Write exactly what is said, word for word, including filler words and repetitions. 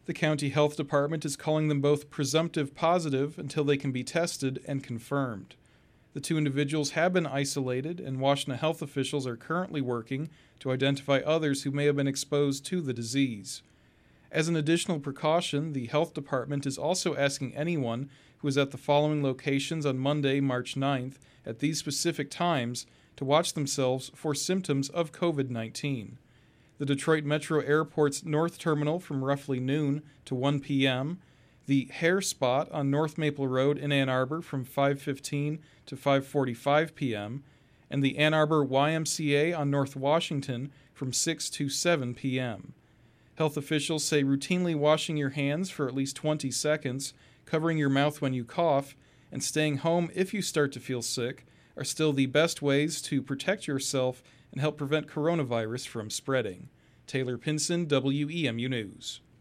The county health department is calling them both presumptive positive until they can be tested and confirmed. The two individuals have been isolated, and Washington health officials are currently working to identify others who may have been exposed to the disease. As an additional precaution, the health department is also asking anyone who is at the following locations on Monday, March ninth, at these specific times, to watch themselves for symptoms of covid nineteen. The Detroit Metro Airport's North Terminal from roughly noon to one p.m., the Hair Spot on North Maple Road in Ann Arbor from five fifteen to five forty-five p.m., and the Ann Arbor Y M C A on North Washington from six to seven p.m. Health officials say routinely washing your hands for at least twenty seconds, covering your mouth when you cough, and staying home if you start to feel sick are still the best ways to protect yourself and help prevent coronavirus from spreading. Taylor Pinson, W E M U News.